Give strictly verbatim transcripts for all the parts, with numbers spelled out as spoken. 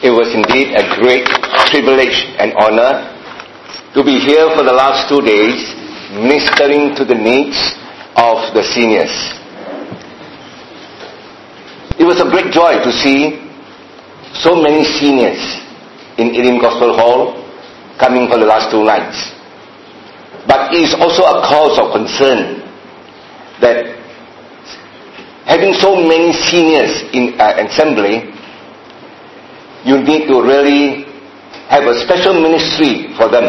It was indeed a great privilege and honor to be here for the last two days, ministering to the needs of the seniors. It was a great joy to see so many seniors in Elim Gospel Hall coming for the last two nights. But it is also a cause of concern that having so many seniors in uh, assembly, you need to really have a special ministry for them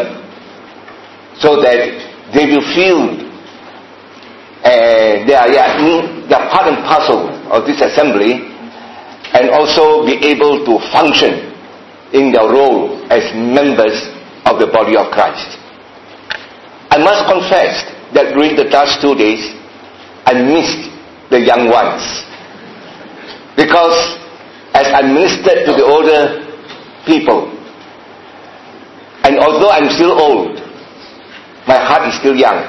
so that they will feel uh, they, are, they, are, they are part and parcel of this assembly, and also be able to function in their role as members of the body of Christ. I must confess that during the last two days, I missed the young ones, because as I ministered to the older people, and although I'm still old, my heart is still young,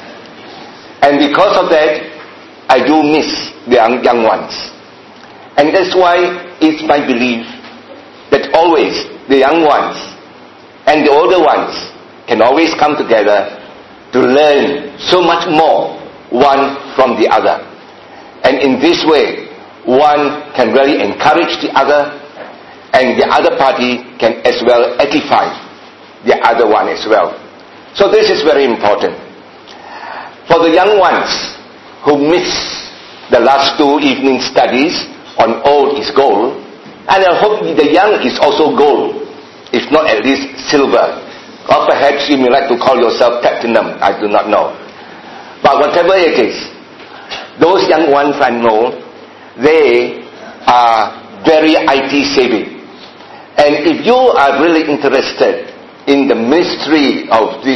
and because of that, I do miss the young, young ones. And that's why it's my belief that always the young ones and the older ones can always come together to learn so much more one from the other. And in this way, one can really encourage the other, and the other party can as well edify the other one as well. So this is very important. For the young ones who miss the last two evening studies on old is gold, and I hope the young is also gold, if not at least silver. Or perhaps you may like to call yourself platinum, I do not know. But whatever it is, those young ones I know, they are very I T savvy. And if you are really interested in the mystery of this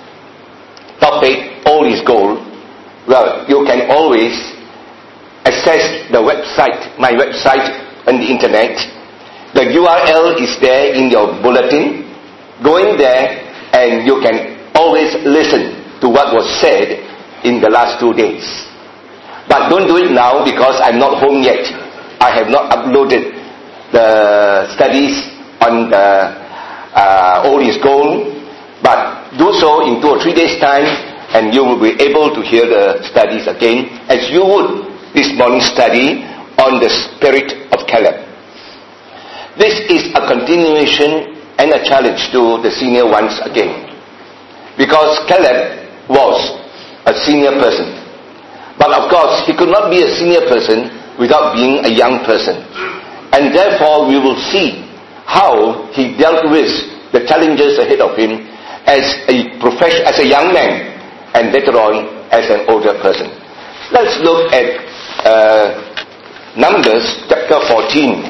topic, old is gold, well, you can always access the website, my website on the internet. The U R L is there in your bulletin. Go in there and you can always listen to what was said in the last two days. But don't do it now because I'm not home yet. I have not uploaded the studies on the uh, old is gold. But do so in two or three days' time, and you will be able to hear the studies again, as you would this morning's study on the spirit of Caleb. This is a continuation and a challenge to the senior ones again, because Caleb was a senior person. But of course, he could not be a senior person without being a young person. And therefore, we will see how he dealt with the challenges ahead of him as a profession, as a young man, and later on as an older person. Let's look at uh, Numbers chapter fourteen.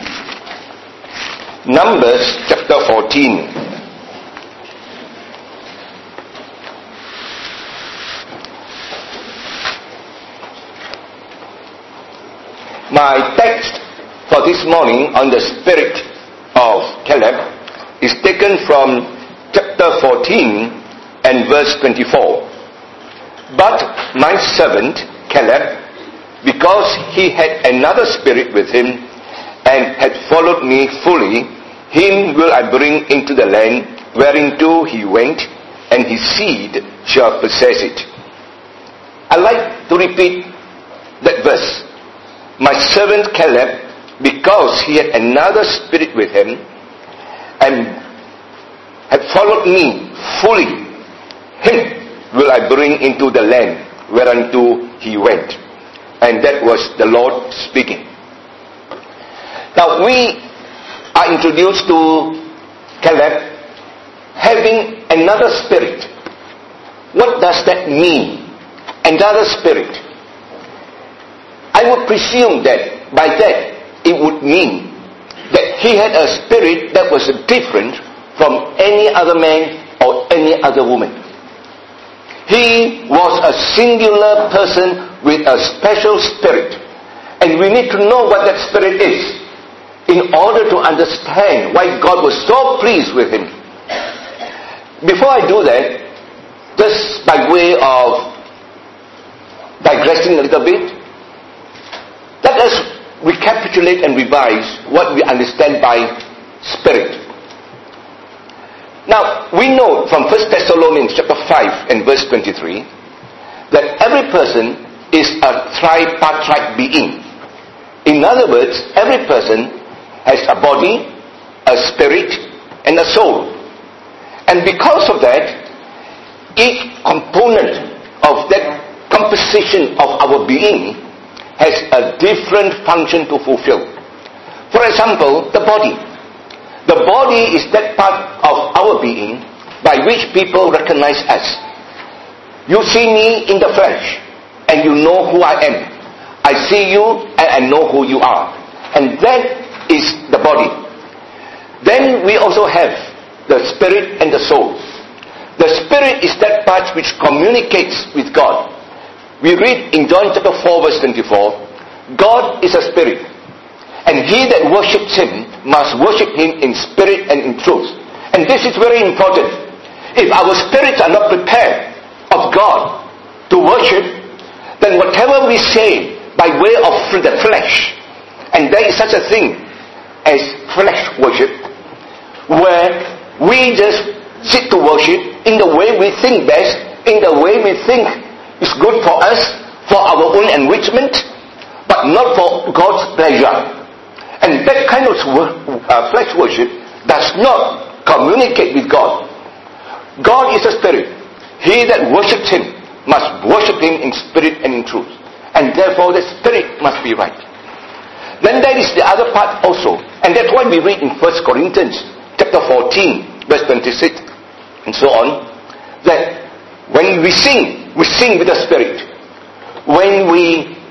Numbers chapter fourteen. My text for this morning on the spirit of Caleb is taken from chapter fourteen and verse twenty-four. But my servant Caleb, because he had another spirit with him and had followed me fully, him will I bring into the land whereinto he went, and his seed shall possess it. I like to repeat that verse. My servant Caleb, because he had another spirit with him and had followed me fully, him will I bring into the land whereunto he went. And that was the Lord speaking. Now we are introduced to Caleb having another spirit. What does that mean? Another spirit. I would presume that by that it would mean that he had a spirit that was different from any other man or any other woman. He was a singular person with a special spirit, and we need to know what that spirit is in order to understand why God was so pleased with him. Before I do that, just by way of digressing a little bit, let us recapitulate and revise what we understand by spirit. Now, we know from First Thessalonians chapter five and verse twenty-three that every person is a tripartite being. In other words, every person has a body, a spirit, and a soul. And because of that, each component of that composition of our being has a different function to fulfill. For example, the body. The body is that part of our being by which people recognize us. You see me in the flesh, and you know who I am. I see you, and I know who you are. And that is the body. Then we also have the spirit and the soul. The spirit is that part which communicates with God. We read in John chapter four verse twenty-four, God is a spirit, and he that worships him must worship him in spirit and in truth. And this is very important. If our spirits are not prepared of God to worship, then whatever we say by way of the flesh, and there is such a thing as flesh worship, where we just sit to worship in the way we think best, in the way we think is good for us, for our own enrichment, but not for God's pleasure. And that kind of uh, flesh worship does not communicate with God. God is a spirit. He that worships him must worship him in spirit and in truth. And therefore the spirit must be right. Then there is the other part also. And that's why we read in First Corinthians chapter fourteen, verse twenty-six, and so on, that when we sing, we sing with the spirit. When we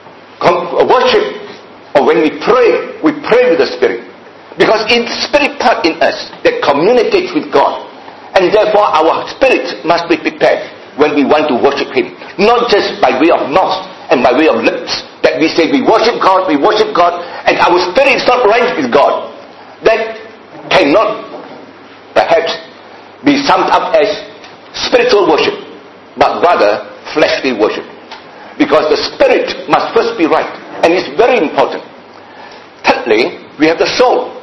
worship, or when we pray, we pray with the spirit. Because it's the spirit part in us that communicates with God. And therefore our spirit must be prepared when we want to worship him. Not just by way of mouth and by way of lips, that we say we worship God, we worship God, and our spirit is not right with God. That cannot perhaps be summed up as spiritual worship, but rather fleshly worship. Because the spirit must first be right, and it's very important. Thirdly, we have the soul.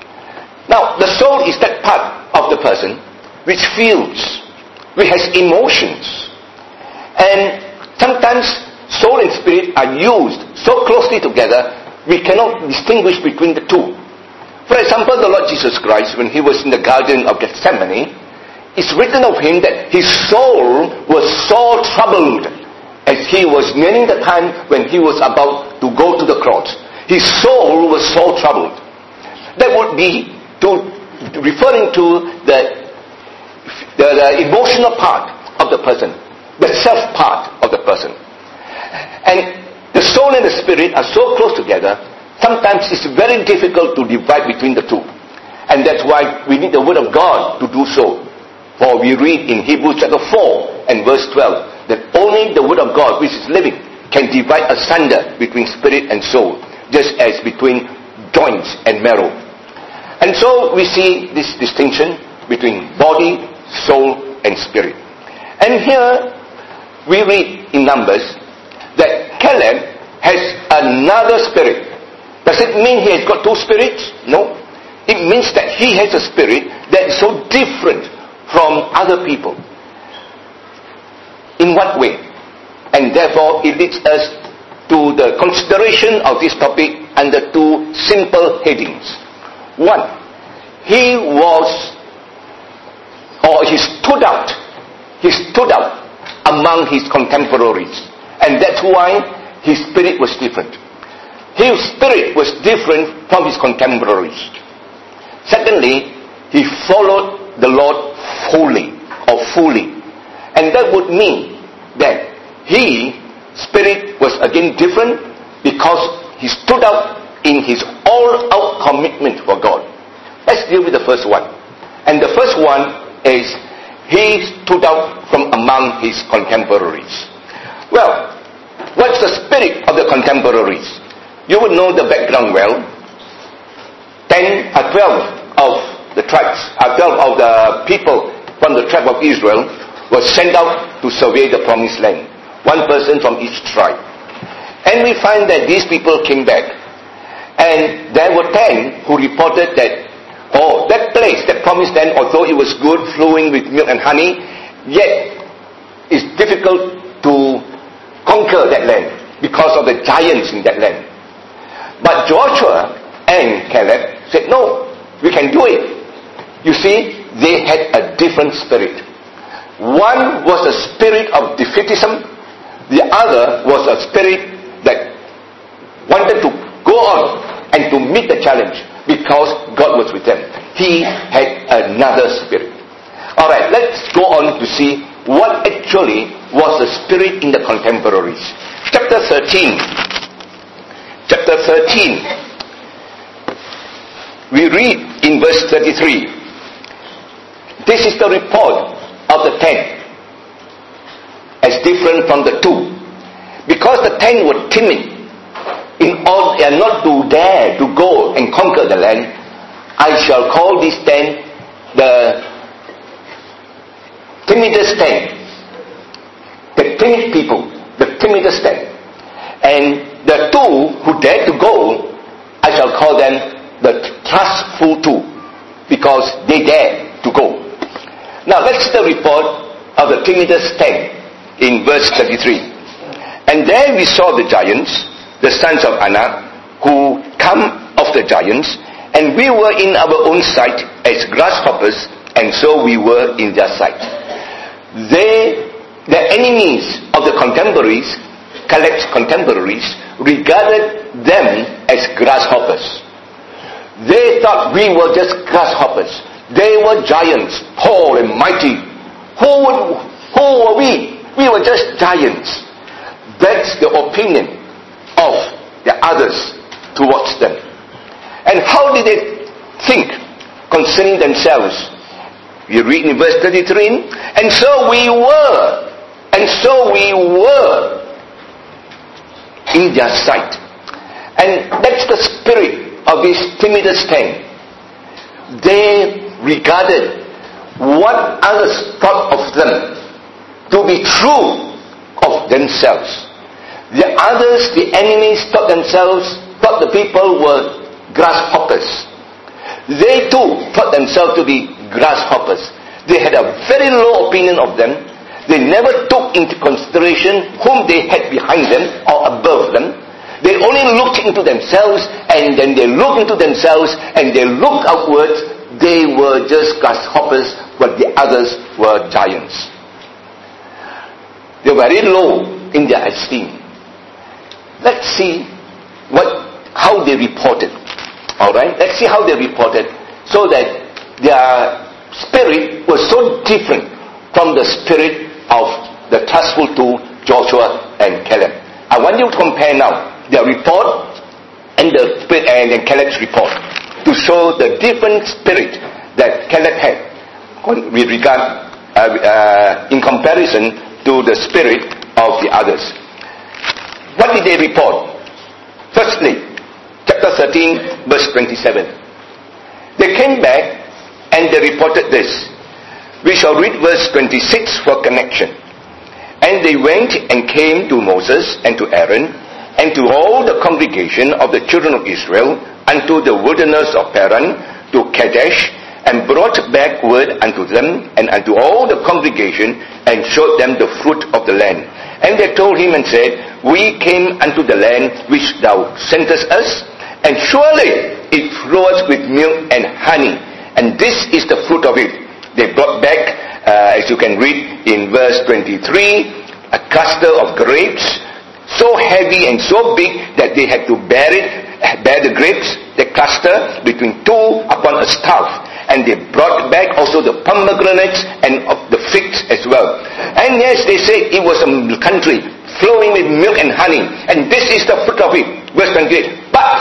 Now, the soul is that part of the person which feels, which has emotions. And sometimes soul and spirit are used so closely together, we cannot distinguish between the two. For example, the Lord Jesus Christ, when he was in the Garden of Gethsemane, it's written of him that his soul was sore troubled as he was nearing the time when he was about to go to the cross. His soul was sore troubled. That would be to, referring to the, the, the emotional part of the person, the self part of the person. And the soul and the spirit are so close together, sometimes it's very difficult to divide between the two. And that's why we need the Word of God to do so. For we read in Hebrews chapter four and verse twelve, that only the Word of God, which is living, can divide asunder between spirit and soul, just as between joints and marrow. And so we see this distinction between body, soul, and spirit. And here we read in Numbers that Caleb has another spirit. Does it mean he has got two spirits? No. It means that he has a spirit that is so different from other people. In what way? And therefore it leads us to the consideration of this topic under two simple headings. One, he was, or he stood out, he stood out among his contemporaries. And that's why his spirit was different. His spirit was different from his contemporaries. Secondly, he followed the Lord wholly or fully. And that would mean that his spirit was again different because he stood out in his all-out commitment for God. Let's deal with the first one. And the first one is he stood out from among his contemporaries. Well, what's the spirit of the contemporaries? You would know the background well. Ten or twelve of the tribes, or twelve of the people from the tribe of Israel were sent out to survey the promised land. One person from each tribe. And we find that these people came back. And there were ten who reported that Oh, that place, that promised land, although it was good, flowing with milk and honey, yet it's difficult to conquer that land because of the giants in that land. But Joshua and Caleb said, no, we can do it. You see, they had a different spirit. One was a spirit of defeatism. The other was a spirit that wanted to go on and to meet the challenge because God was with them. He had another spirit. Alright, let's go on to see what actually was the spirit in the contemporaries. Chapter thirteen. Chapter thirteen. We read in verse thirty-three. This is the report of the ten, as different from the two. Because the ten were timid, in order and not to dare to go and conquer the land, I shall call these ten the timidest ten. The timid people, the timidest ten. And the two who dared to go, I shall call them the trustful two, because they dared to go. Now let's see the report of the timidest ten in verse thirty-three. And there we saw the giants, the sons of Anak, who come of the giants, and we were in our own sight as grasshoppers, and so we were in their sight. They, the enemies of the contemporaries, Caleb's contemporaries, regarded them as grasshoppers. They thought we were just grasshoppers. They were giants, tall and mighty. Who would, who were we? We were just giants. That's the opinion of the others towards them. And how did they think concerning themselves? You read in verse thirty-three, and so we were, and so we were in their sight. And that's the spirit of these timidest ten. They regarded what others thought of them to be true of themselves. The others, the enemies, thought themselves, thought the people were grasshoppers. They too thought themselves to be grasshoppers. They had a very low opinion of them. They never took into consideration whom they had behind them or above them. They only looked into themselves, and then they looked into themselves, and they looked outwards. They were just grasshoppers, but the others were giants. They were very low in their esteem. Let's see what how they reported. Alright? Let's see how they reported, so that their spirit was so different from the spirit of the trustful two, Joshua and Caleb. I want you to compare now their report and the spirit and Caleb's report, to show the different spirit that Caleb had with regard uh, uh, in comparison to the spirit of the others. What did they report? Firstly, chapter thirteen, verse twenty-seven. They came back and they reported this. We shall read verse twenty-six for connection. And they went and came to Moses and to Aaron and to all the congregation of the children of Israel unto the wilderness of Paran, to Kadesh, and brought back word unto them and unto all the congregation, and showed them the fruit of the land. And they told him and said, we came unto the land which thou sentest us, and surely it floweth with milk and honey, and this is the fruit of it. They brought back, uh, as you can read in verse twenty-three, a cluster of grapes, so heavy and so big that they had to bear it, bear the grapes, the cluster, between two upon a staff. And they brought back also the pomegranates and of the figs as well. And yes, they said it was a country flowing with milk and honey, and this is the fruit of it. Verse twenty-eight. But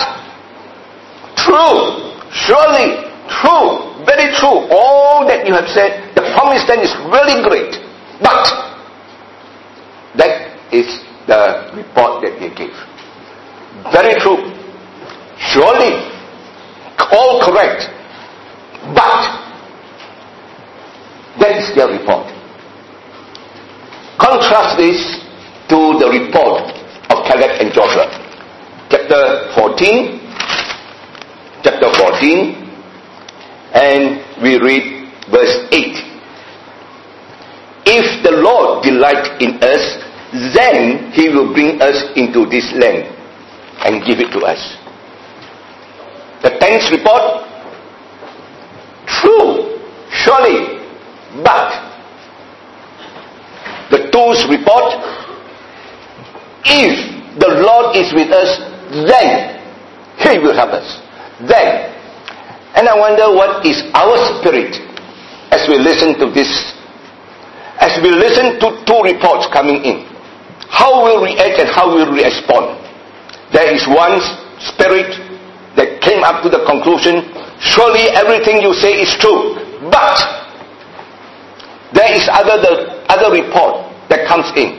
true, surely true, very true, all that you have said, the promised land is really great. But that is the report that they gave. Very true, surely, all correct. But that is their report. Contrast this to the report of Caleb and Joshua. Chapter fourteen. Chapter fourteen we read verse eight. If the Lord delight in us, then He will bring us into this land and give it to us. The tenth report, true, surely, but the two's report, if the Lord is with us, then He will help us. Then. And I wonder what is our spirit as we listen to this, as we listen to two reports coming in. How will we act and how will we respond? There is one spirit that came up to the conclusion, surely everything you say is true. But there is other the other report that comes in.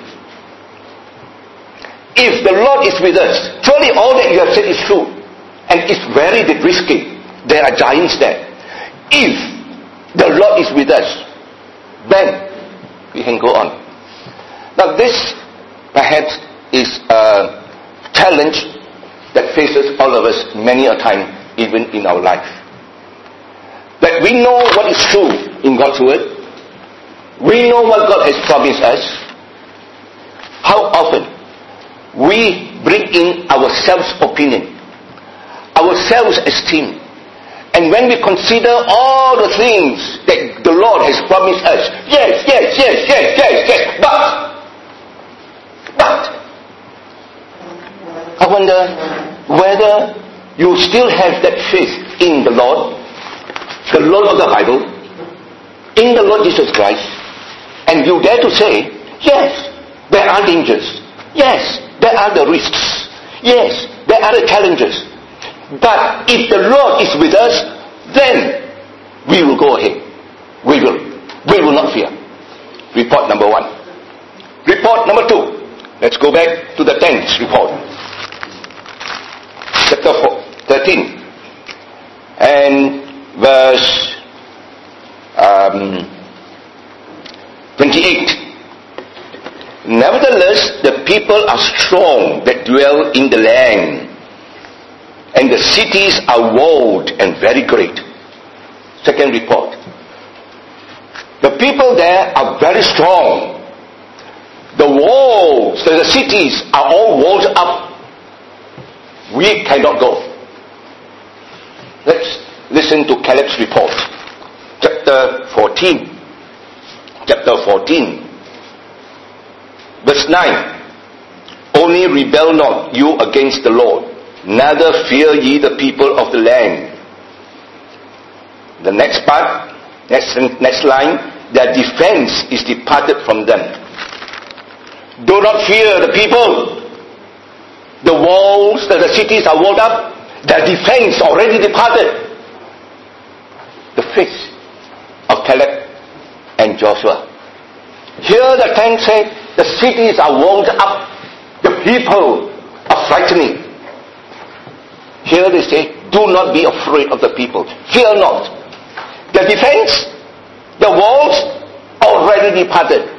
If the Lord is with us, surely all that you have said is true. And it's very risky. There are giants there. If the Lord is with us, then we can go on. Now this perhaps is a challenge that faces all of us many a time, even in our life. That we know what is true in God's word. We know what God has promised us. How often we bring in our self-opinion, our self-esteem, and when we consider all the things that the Lord has promised us, yes, yes, yes, yes, yes, yes, but, but, I wonder whether you still have that faith in the Lord, the Lord of the Bible, in the Lord Jesus Christ, and you dare to say, yes, there are dangers, yes, there are the risks, yes, there are the challenges, but if the Lord is with us, then we will go ahead. We will. We will not fear. Report number one. Report number two. Let's go back to the tenth report. Chapter four, thirteen. And verse um, twenty-eight. Nevertheless, the people are strong that dwell in the land, and the cities are walled and very great. Second report. The people there are very strong. The walls, the cities are all walled up. We cannot go. Let's listen to Caleb's report. Chapter fourteen. Chapter fourteen. Verse nine. Only rebel not you against the Lord, neither fear ye the people of the land. The next part, next, next line, their defense is departed from them. Do not fear the people. The walls, the cities are walled up. Their defense already departed. The faith of Caleb and Joshua. Here the text said, the cities are walled up. The people are frightening. Here they say, do not be afraid of the people. Fear not. The defense, the walls, already departed.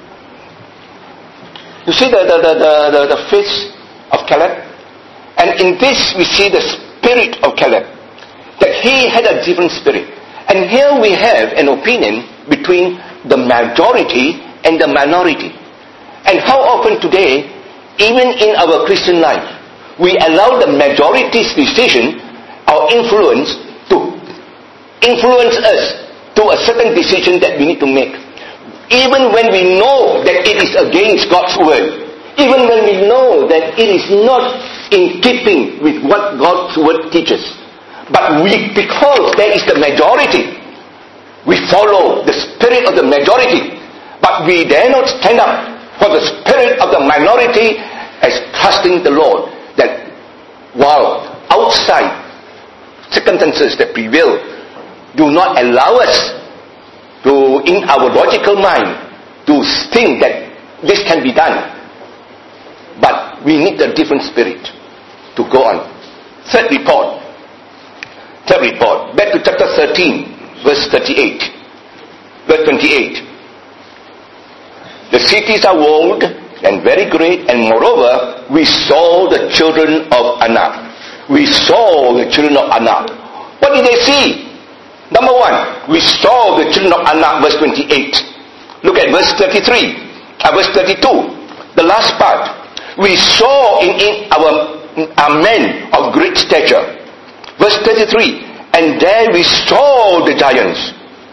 You see the, the, the, the, the face of Caleb? And in this we see the spirit of Caleb. That he had a different spirit. And here we have an opinion between the majority and the minority. And how often today, even in our Christian life, we allow the majority's decision or influence to influence us to a certain decision that we need to make. Even when we know that it is against God's word. Even when we know that it is not in keeping with what God's word teaches. But we, because there is the majority, we follow the spirit of the majority. But we dare not stand up for the spirit of the minority as trusting the Lord. That while outside circumstances that prevail do not allow us to, in our logical mind, to think that this can be done. But we need a different spirit to go on. Third report. Third report. Back to chapter thirteen, verse thirty-eight. Verse twenty-eight. The cities are walled and very great, and moreover, we saw the children of Anak. We saw the children of Anak. What did they see? Number one, we saw the children of Anak, verse twenty-eight. Look at verse thirty-three, uh, verse thirty-two, the last part. We saw in, in our, our men of great stature. Verse thirty-three, and there we saw the giants.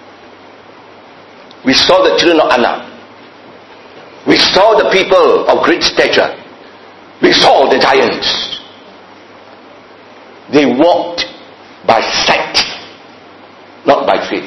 We saw the children of Anak. We saw the people of great stature. We saw the giants. They walked by sight, not by faith.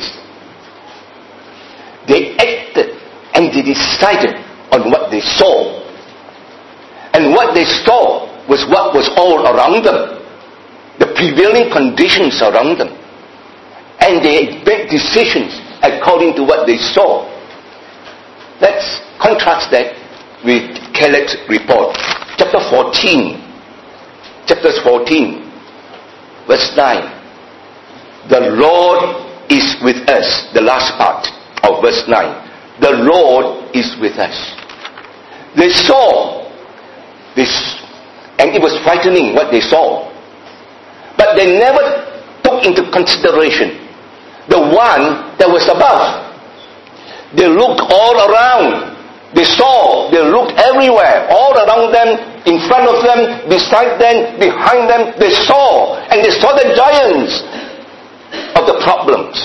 They acted and they decided on what they saw. And what they saw was what was all around them, the prevailing conditions around them. And they made decisions according to what they saw. Let's contrast that with Caleb's report. Chapter fourteen. Chapter fourteen. Verse nine. The Lord is with us. The last part of verse nine. The Lord is with us. They saw this, and it was frightening what they saw. But they never took into consideration the one that was above. They looked all around. They saw, they looked everywhere, all around them, in front of them, beside them, behind them. They saw, and they saw the giants of the problems.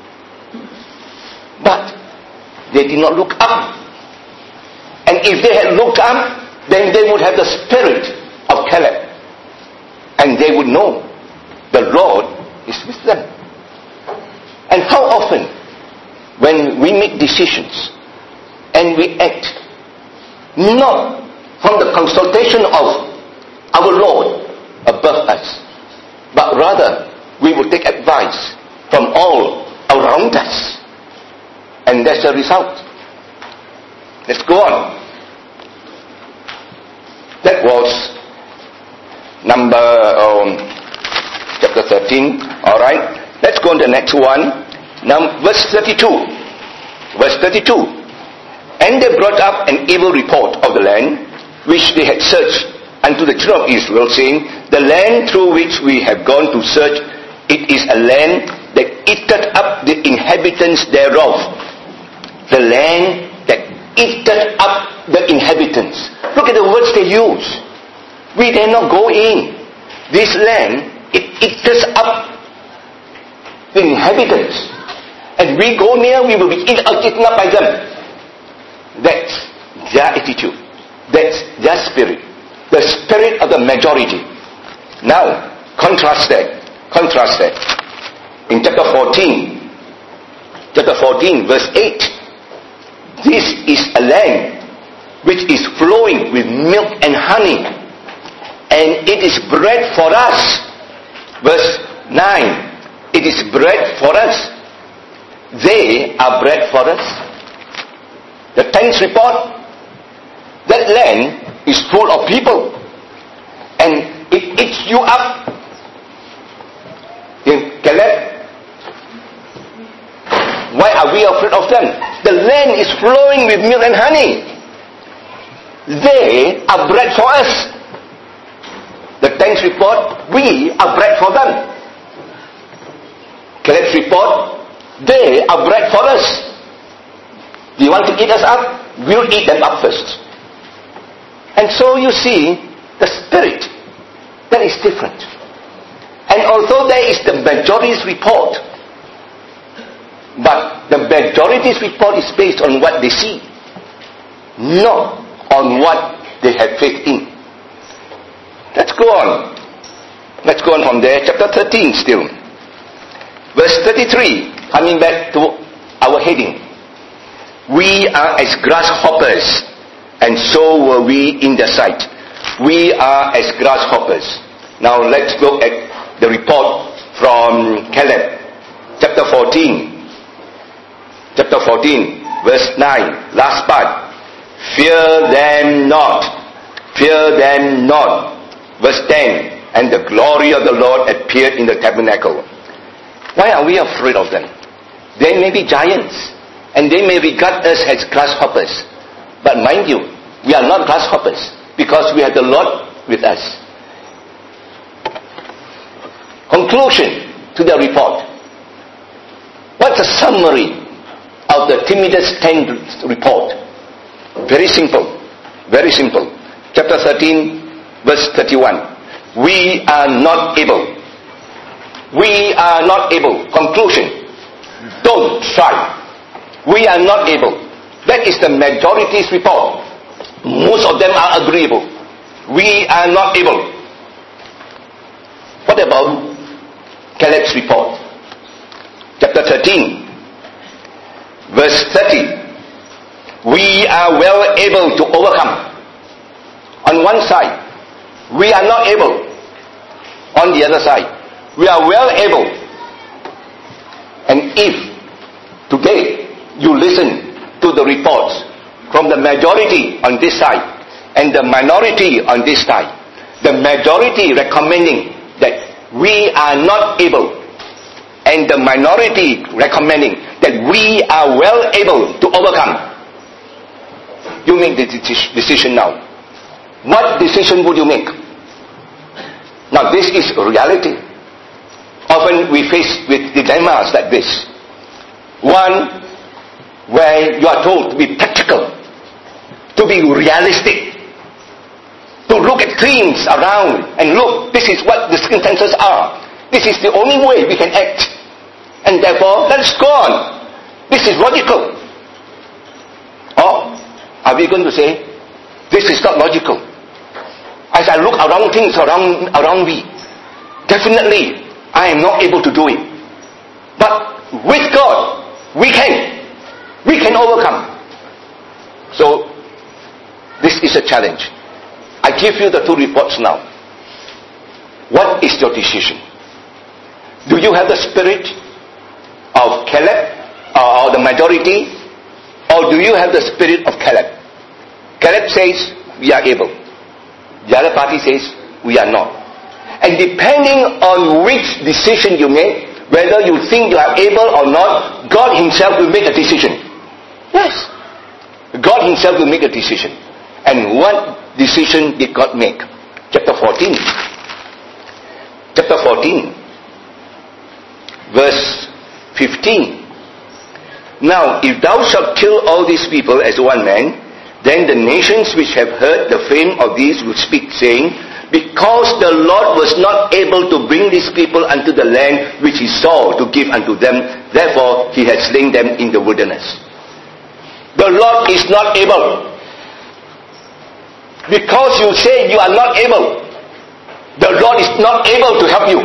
But they did not look up. And if they had looked up, then they would have the spirit of Caleb. And they would know the Lord is with them. And how often, when we make decisions and we act not from the consultation of our Lord above us, but rather we will take advice from all around us, and that's the result. Let's go on. That was number um, chapter thirteen. All right. Let's go on to the next one. Now, verse thirty-two. Verse thirty-two. And they brought up an evil report of the land which they had searched unto the children of Israel, saying, the land through which we have gone to search, it is a land that eateth up the inhabitants thereof. The land that eateth up the inhabitants. Look at the words they use. We dare not go in. This land, it eateth up the inhabitants. And we go near, we will be eaten up by them. That's their attitude. That's their spirit. The spirit of the majority. Now, contrast that. Contrast that. In chapter fourteen, chapter fourteen, verse eight. This is a land which is flowing with milk and honey, and it is bread for us. Verse nine. It is bread for us. They are bread for us. The tenth report, that land is full of people, and it eats you up. In Caleb, why are we afraid of them? The land is flowing with milk and honey. They are bread for us. The tenth report, we are bread for them. Caleb's report, they are bread for us. Do you want to eat us up? We'll eat them up first. And so you see, the spirit, that is different. And although there is the majority's report, but the majority's report is based on what they see, not on what they have faith in. Let's go on. Let's go on from there. Chapter thirteen still. Verse thirty-three, coming back to our heading. We are as grasshoppers, and so were we in the sight. We are as grasshoppers. Now let's look at the report from Caleb. Chapter fourteen. Chapter fourteen, verse nine, last part. Fear them not. Fear them not. Verse ten, and the glory of the Lord appeared in the tabernacle. Why are we afraid of them? They may be giants, and they may regard us as grasshoppers. But mind you, we are not grasshoppers, because we have the Lord with us. Conclusion to the report. What's a summary of the timidest ten report? Very simple. Very simple. Chapter thirteen, verse thirty-one. We are not able. We are not able. Conclusion. Don't try. We are not able. That is the majority's report. Most of them are agreeable. We are not able. What about Caleb's report? Chapter thirteen, verse thirty. We are well able to overcome. On one side, we are not able. On the other side, we are well able. And if today you listen to the reports from the majority on this side and the minority on this side, the majority recommending that we are not able, and the minority recommending that we are well able to overcome, you make the decision now. What decision would you make? Now this is reality. Often we face with dilemmas like this. One, where you are told to be practical, to be realistic, to look at things around and look, this is what the circumstances are. This is the only way we can act. And therefore, let's go on. This is logical. Or are we going to say, this is not logical? As I look around things around, around me, definitely I am not able to do it. But with God, we can. We can overcome. So, this is a challenge. I give you the two reports now. What is your decision? Do you have the spirit of Caleb, or the majority, or do you have the spirit of Caleb? Caleb says, we are able. The other party says, we are not. And depending on which decision you make, whether you think you are able or not, God himself will make a decision. Yes. God himself will make a decision. And what decision did God make? Chapter fourteen. Chapter fourteen. Verse fifteen. Now, if thou shalt kill all these people as one man, then the nations which have heard the fame of these will speak, saying, because the Lord was not able to bring these people unto the land which he swore to give unto them, therefore he had slain them in the wilderness. The Lord is not able. Because you say you are not able, the Lord is not able to help you.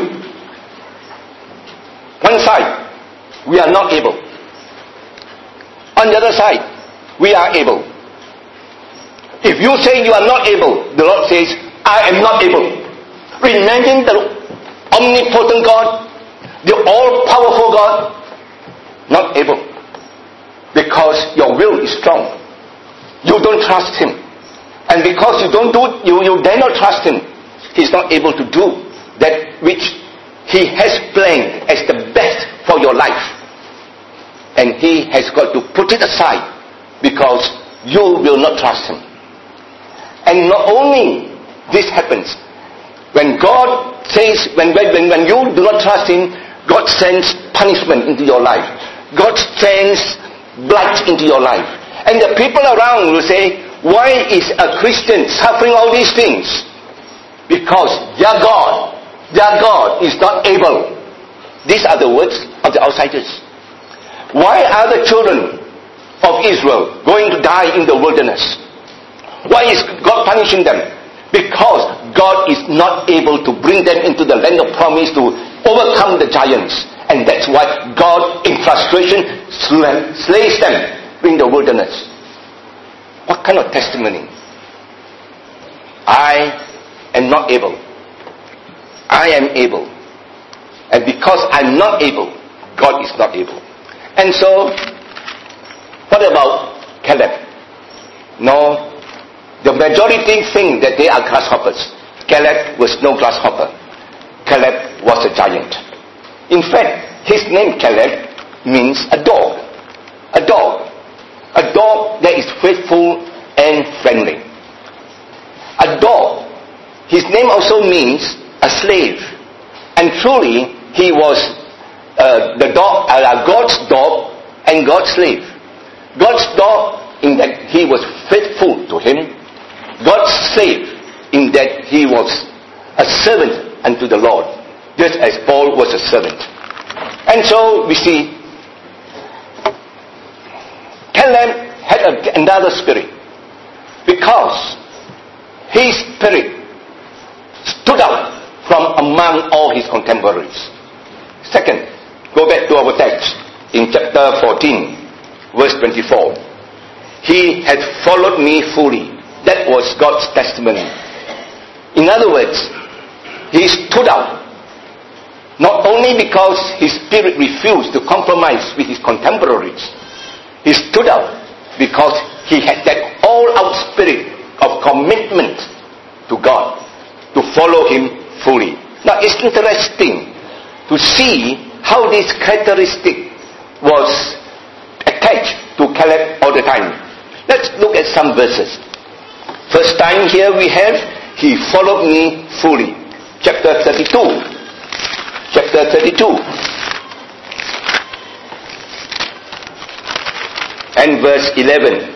One side, we are not able. On the other side, we are able. If you say you are not able, the Lord says, I am not able. Remembering the omnipotent God, the all-powerful God, not able. Because your will is strong. You don't trust him. And because you don't do, you, you dare not trust him, he's not able to do that which he has planned as the best for your life. And he has got to put it aside because you will not trust him. And not only this happens, when God says, when, when, when you do not trust him, God sends punishment into your life. God sends blight into your life. And the people around will say, why is a Christian suffering all these things? Because their God, their God is not able. These are the words of the outsiders. Why are the children of Israel going to die in the wilderness? Why is God punishing them? Because God is not able to bring them into the land of promise to overcome the giants. And that's why God, in frustration, slays them in the wilderness. What kind of testimony? I am not able. I am able. And because I'm not able, God is not able. And so, what about Caleb? No, the majority think that they are grasshoppers. Caleb was no grasshopper. Caleb was a giant. In fact, his name Caleb means a dog. A dog. A dog that is faithful and friendly. A dog. His name also means a slave. And truly, he was uh, the dog, uh, God's dog and God's slave. God's dog in that he was faithful to him. God's slave in that he was a servant unto the Lord, just as Paul was a servant. And so we see Caleb had a, another spirit, because his spirit stood out from among all his contemporaries. Second, go back to our text in chapter fourteen, verse twenty-four. He had followed me fully. That was God's testimony. In other words, he stood out, not only because his spirit refused to compromise with his contemporaries. He stood out because he had that all-out spirit of commitment to God, to follow him fully. Now it's interesting to see how this characteristic was attached to Caleb all the time. Let's look at some verses. First time here we have, he followed me fully. Chapter thirty-two. Chapter thirty-two. And verse eleven.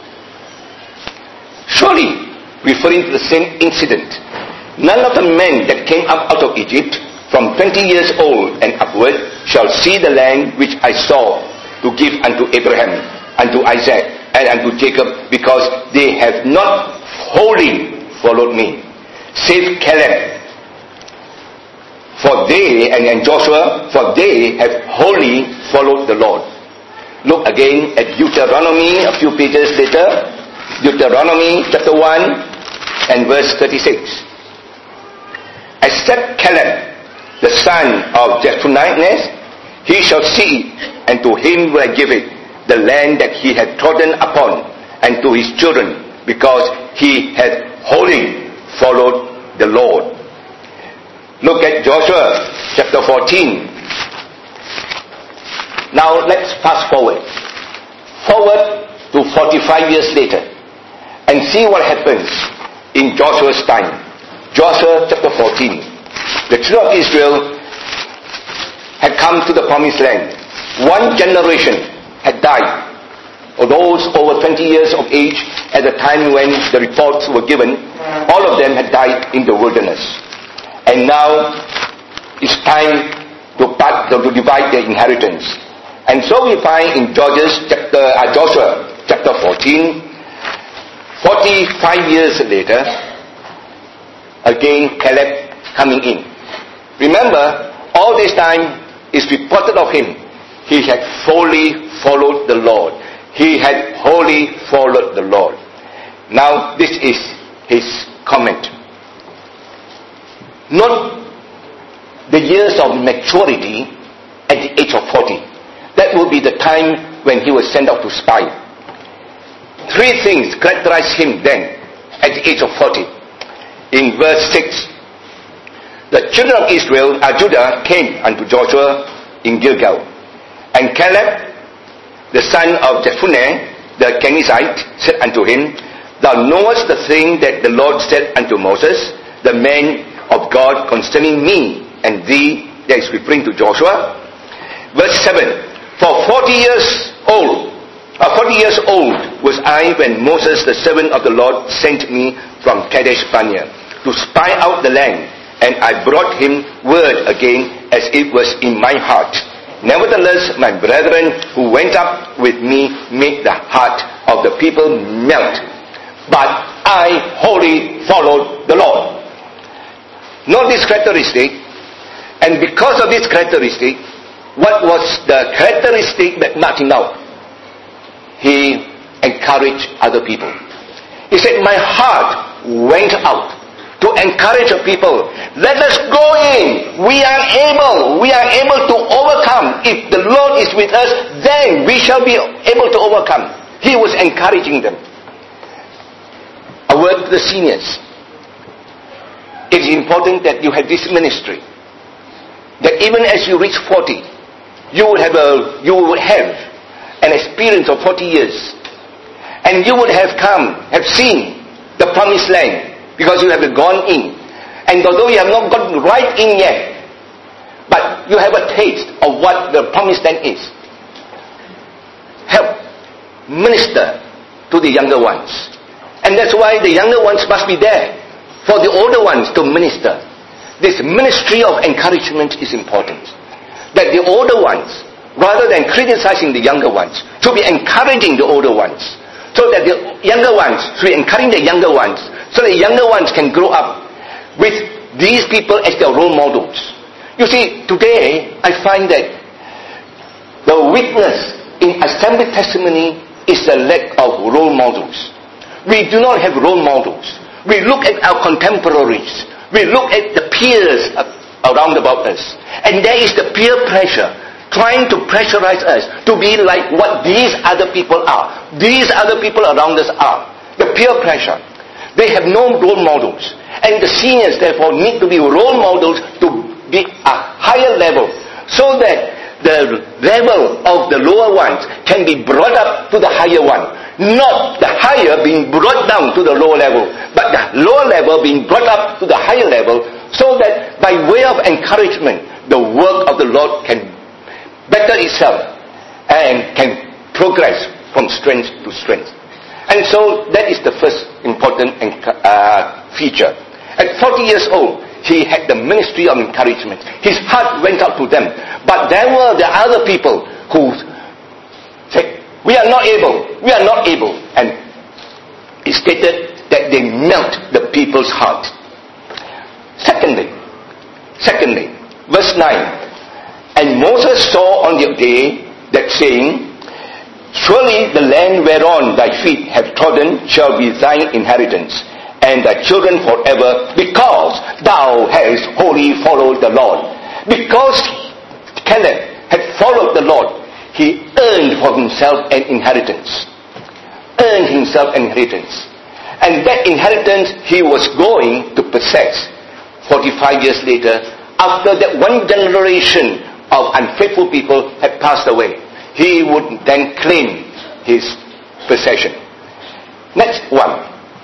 Surely, referring to the same incident, none of the men that came up out of Egypt from twenty years old and upward shall see the land which I saw to give unto Abraham, unto Isaac, and unto Jacob, because they have not wholly followed me, save Caleb. For they, and, and Joshua, for they have wholly followed the Lord. Look again at Deuteronomy, a few pages later. Deuteronomy chapter one and verse thirty-six. Except Caleb, the son of Jephunneh, he shall see, and to him will I give it, the land that he had trodden upon, and to his children, because he had wholly followed the Lord. Look at Joshua chapter fourteen. Now let's fast forward. Forward to forty-five years later, and see what happens in Joshua's time. Joshua chapter fourteen. The children of Israel had come to the promised land. One generation had died. Of those over twenty years of age at the time when the reports were given, all of them had died in the wilderness. And now it's time to, part, to divide their inheritance. And so we find in Judges chapter, uh, Joshua chapter fourteen, forty-five years later, again Caleb coming in. Remember, all this time is reported of him, he had fully followed the Lord. He had wholly followed the Lord. Now this is his comment. Not the years of maturity at the age of forty. That will be the time when he was sent out to spy. Three things characterized him then at the age of forty. In verse six, the children of Israel, uh, Judah, came unto Joshua in Gilgal. And Caleb, the son of Jephunneh, the Kenizzite, said unto him, Thou knowest the thing that the Lord said unto Moses, the man of God, concerning me and thee. That is referring to Joshua. Verse seven, For forty years old, uh, forty years old was I when Moses, the servant of the Lord, sent me from Kadesh Barnea to spy out the land, and I brought him word again as it was in my heart. Nevertheless, my brethren who went up with me made the heart of the people melt. But I wholly followed the Lord. Note this characteristic, and because of this characteristic, what was the characteristic that marked him out? He encouraged other people. He said, my heart went out to encourage the people. Let us go in. We are able. We are able to overcome. If the Lord is with us, then we shall be able to overcome. He was encouraging them. A word to the seniors. It is important that you have this ministry. That even as you reach forty, you will have a you will have an experience of forty years, and you would have come, have seen the promised land, because you have gone in. And although you have not gotten right in yet, but you have a taste of what the promised land is. minister to the younger ones. And that's why the younger ones must be there for the older ones to minister. This ministry of encouragement is important. That the older ones, rather than criticizing the younger ones, to be encouraging the older ones. So that the younger ones, to be encouraging the younger ones, so the younger ones can grow up with these people as their role models. You see, today, I find that the weakness in assembly testimony is the lack of role models. We do not have role models. We look at our contemporaries. We look at the peers around about us. And there is the peer pressure, trying to pressurize us to be like what these other people are. These other people around us are. The peer pressure. They have no role models. And the seniors, therefore, need to be role models to be a higher level, so that the level of the lower ones can be brought up to the higher one. Not the higher being brought down to the lower level, but the lower level being brought up to the higher level, so that by way of encouragement, the work of the Lord can better itself and can progress from strength to strength. And so that is the first important uh, feature. At forty years old, he had the ministry of encouragement. His heart went out to them. But there were the other people who said, we are not able, we are not able. And he stated that they melt the people's heart. Secondly, secondly, verse nine. And Moses saw on the day that saying, surely the land whereon thy feet have trodden shall be thine inheritance, and thy children forever, because thou hast wholly followed the Lord. Because Caleb had followed the Lord, he earned for himself an inheritance. Earned himself an inheritance. And that inheritance he was going to possess forty-five years later, after that one generation of unfaithful people had passed away. He would then claim his possession. Next one.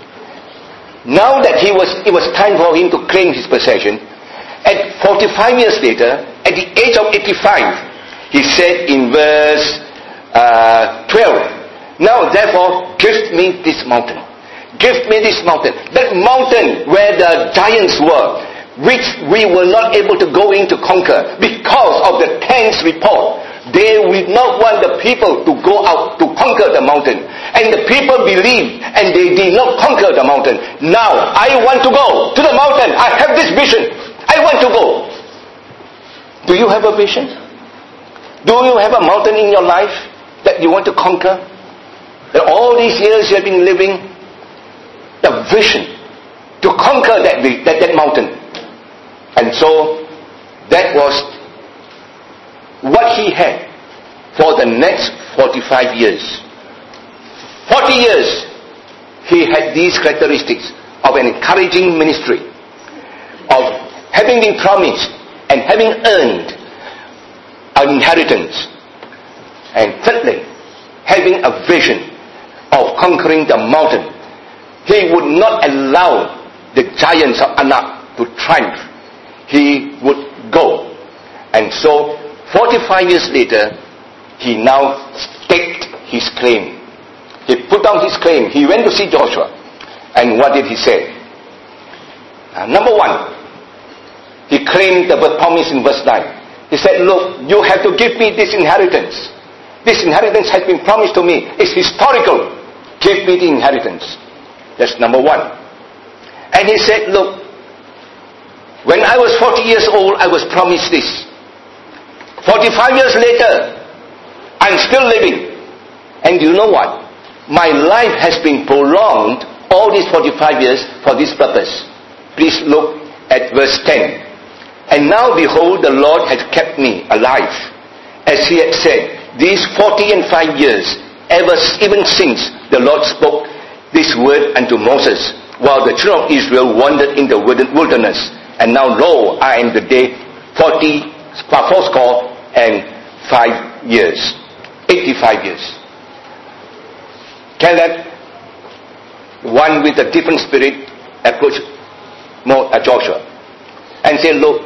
Now that he was, it was time for him to claim his possession, at forty-five years later, at the age of eighty-five, he said in verse uh, twelve, now therefore give me this mountain. Give me this mountain. That mountain where the giants were, which we were not able to go in to conquer because of the tense report. They would not want the people to go out to conquer the mountain. And the people believed, and they did not conquer the mountain. Now, I want to go to the mountain. I have this vision. I want to go. Do you have a vision? Do you have a mountain in your life that you want to conquer? That all these years you have been living, the vision to conquer that, that, that mountain. And so, that was what he had for the next forty-five years. forty years, he had these characteristics of an encouraging ministry, of having been promised and having earned an inheritance, and thirdly, having a vision of conquering the mountain. He would not allow the giants of Anak to triumph. He would go. And so, forty-five years later, he now staked his claim. He put down his claim. He went to see Joshua. And what did he say? Uh, number one, he claimed the promise in verse nine. He said, look, you have to give me this inheritance. This inheritance has been promised to me. It's historical. Give me the inheritance. That's number one. And he said, look, when I was forty years old, I was promised this. forty-five years later, I'm still living. And you know what? My life has been prolonged all these forty-five years for this purpose. Please look at verse ten. And now behold, the Lord has kept me alive, as he had said, these forty and five years, ever even since the Lord spoke this word unto Moses, while the children of Israel wandered in the wilderness. And now lo, I am the day forty, four score and five years. eighty-five years. Caleb, one with a different spirit, approached Joshua and said, look,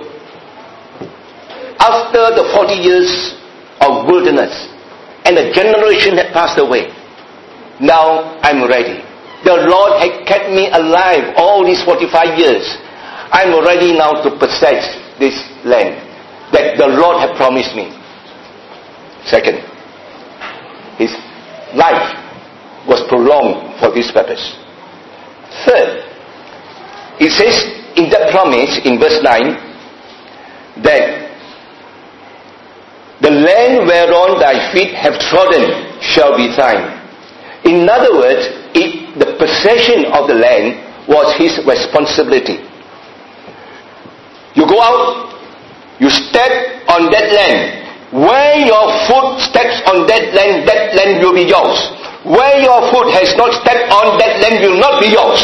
after the forty years of wilderness and a generation had passed away, now I'm ready. The Lord had kept me alive all these forty-five years. I'm ready now to possess this land that the Lord had promised me. Second, his life was prolonged for this purpose. Third, it says in that promise in verse nine that the land whereon thy feet have trodden shall be thine. In other words, it, the possession of the land was his responsibility. You go out, you step on that land. Where your foot steps on that land, that land will be yours. Where your foot has not stepped on that land will not be yours.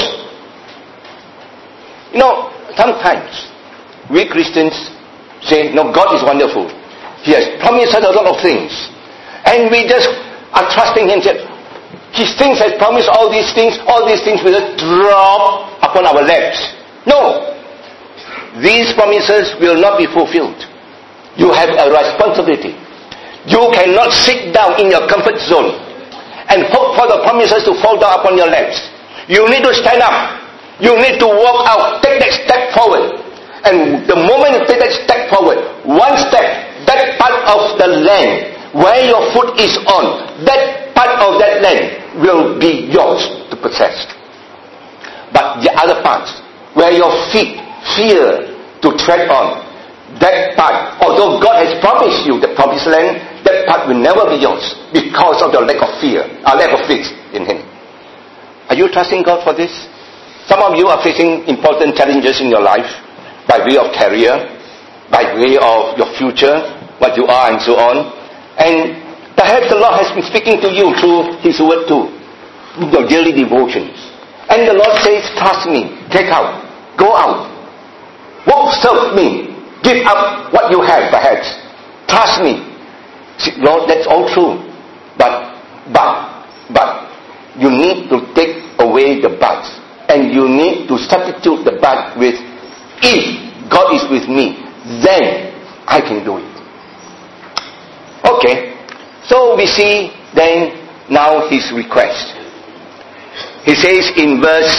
You know, sometimes we Christians say, no, God is wonderful. He has promised us a lot of things. And we just are trusting Him. His things has promised all these things. All these things will drop upon our laps. No. These promises will not be fulfilled. You have a responsibility. You cannot sit down in your comfort zone and hope for the promises to fall down upon your laps. You need to stand up. You need to walk out. Take that step forward. And the moment you take that step forward, one step, that part of the land where your foot is on, that part of that land will be yours to possess. But the other parts, where your feet fear to tread on, that part, although God has promised you the promised land, that part will never be yours because of the lack of fear, or lack of faith in Him. Are you trusting God for this? Some of you are facing important challenges in your life, by way of career, by way of your future, what you are and so on. And perhaps the Lord has been speaking to you through His word too, your daily devotions. And the Lord says, trust me, take out, go out, walk, serve me, give up what you have perhaps, trust me. See, Lord, that's all true. But, but, but, you need to take away the buts. And you need to substitute the but with, if God is with me, then I can do it. Okay, so we see then now his request. He says in verse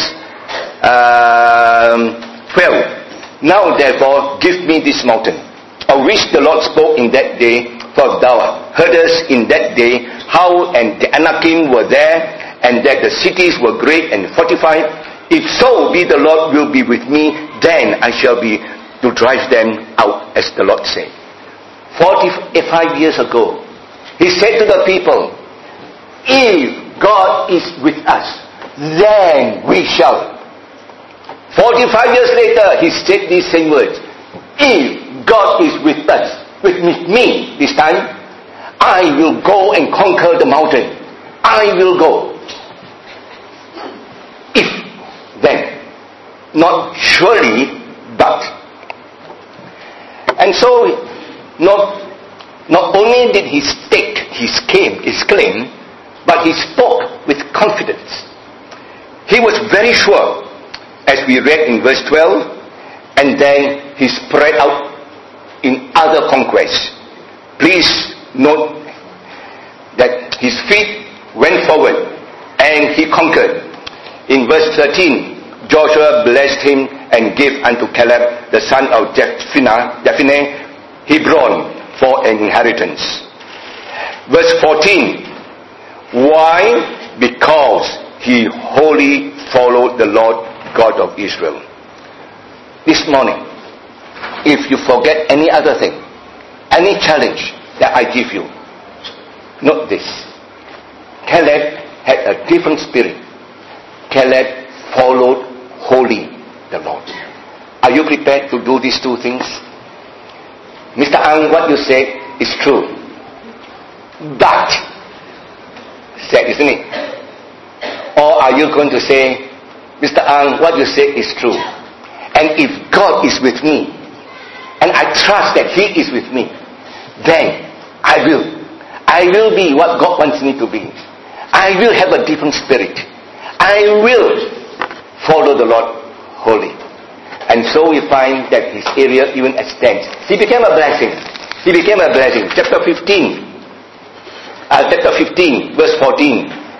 um, twelve, now therefore give me this mountain, of which the Lord spoke in that day, for thou heardest in that day how and the Anakim were there, and that the cities were great and fortified. If so be the Lord will be with me, then I shall be to drive them out, as the Lord said. Forty-five years ago, He said to the people, if God is with us, then we shall. Forty-five years later, He said these same words. If God is with us, with me this time, I will go and conquer the mountain. I will go. If, then, not surely, but. And so, not, not only did he state his claim, his claim, but he spoke with confidence. He was very sure, as we read in verse twelve, and then he spread out in other conquests. Please note that his feet went forward and he conquered. In verse thirteen, Joshua blessed him and gave unto Caleb the son of Jephunneh, Jephunneh, Hebron for an inheritance. Verse fourteen, why? Because he wholly followed the Lord God of Israel. This morning, if you forget any other thing, any challenge that I give you, note this. Caleb had a different spirit. Caleb followed wholly the Lord. Are you prepared to do these two things? Mister Ang, what you said is true. But, said, isn't it? Or are you going to say, Mister Ang, what you said is true. And if God is with me, and I trust that He is with me, then I will. I will be what God wants me to be. I will have a different spirit. I will follow the Lord wholly. And so we find that his area even extends. He became a blessing. He became a blessing. Chapter fifteen. Uh, chapter fifteen, verse fourteen.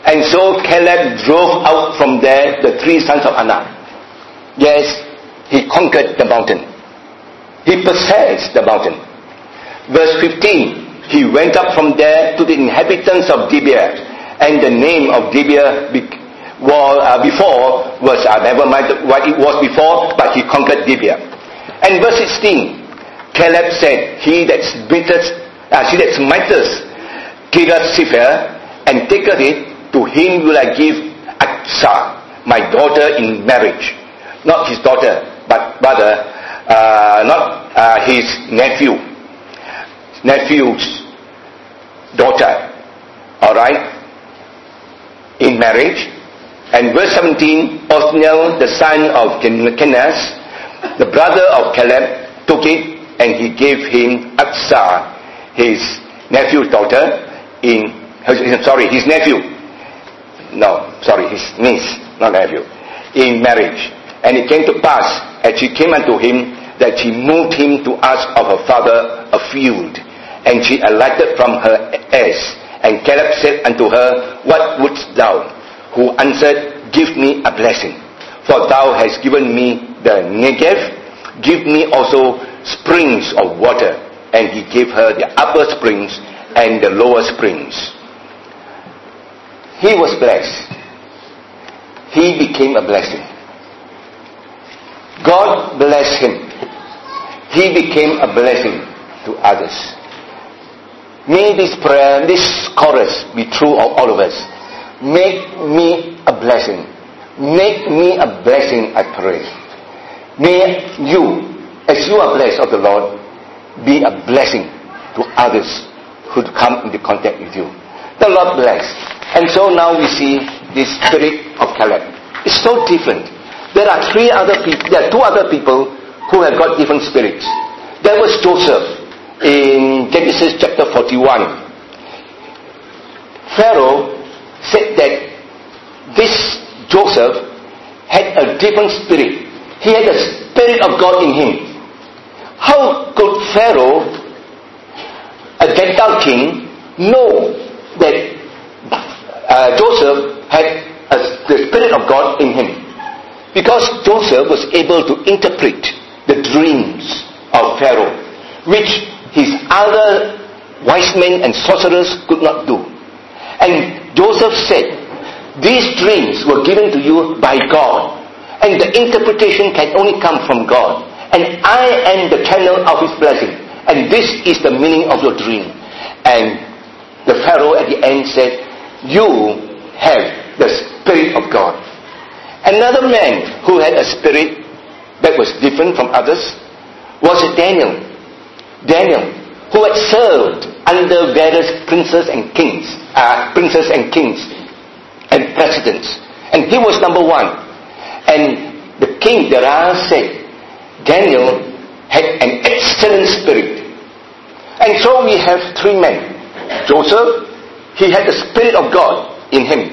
And so Caleb drove out from there the three sons of Anak. Yes, he conquered the mountain. He possessed the mountain. Verse fifteen, he went up from there to the inhabitants of Gibeah. And the name of Gibeah be- well, uh, before was, uh, never mind what it was before, but he conquered Gibeah. And verse sixteen, Caleb said, He that smiteth, uh, he that smiteth Kiriath-Sepher and taketh it, to him will I give Achsah, my daughter, in marriage. Not his daughter, but rather, uh, not uh, his nephew. Nephew's daughter. Alright? In marriage. And verse seventeen, Othniel, the son of Kenaz, the brother of Caleb, took it, and he gave him Achsah, his nephew's daughter, in, sorry, his nephew. No, sorry, his niece, not nephew, in marriage. And it came to pass, as she came unto him, that she moved him to ask of her father a field. And she alighted from her ass. And Caleb said unto her, What wouldst thou? Who answered, Give me a blessing. For thou hast given me the Negev, give me also springs of water. And he gave her the upper springs and the lower springs. He was blessed. He became a blessing. God blessed him. He became a blessing to others. May this prayer, this chorus be true of all of us. Make me a blessing. Make me a blessing, I pray. May you, as you are blessed of the Lord, be a blessing to others who come into contact with you. The Lord bless. And so now we see this spirit of Caleb. It's so different. There are three other people, there are two other people who have got different spirits. There was Joseph in Genesis chapter forty-one. Pharaoh said that this Joseph had a different spirit. He had the spirit of God in him. How could Pharaoh, a Gentile king, know that uh, Joseph had a, the spirit of God in him? Because Joseph was able to interpret the dreams of Pharaoh, which his other wise men and sorcerers could not do. And Joseph said, these dreams were given to you by God, and the interpretation can only come from God. And I am the channel of his blessing, and this is the meaning of your dream. And the Pharaoh at the end said, you have the Spirit of God. Another man who had a spirit that was different from others was Daniel. Daniel, who had served under various princes and kings, uh, princes and kings and presidents. And he was number one. And the king Darius said, Daniel had an excellent spirit. And so we have three men. Joseph, he had the Spirit of God in him.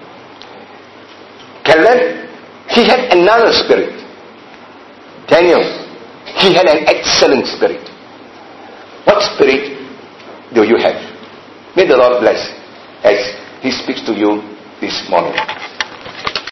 Caleb, he had another spirit. Daniel, he had an excellent spirit. What spirit do you have? May the Lord bless as he speaks to you this morning.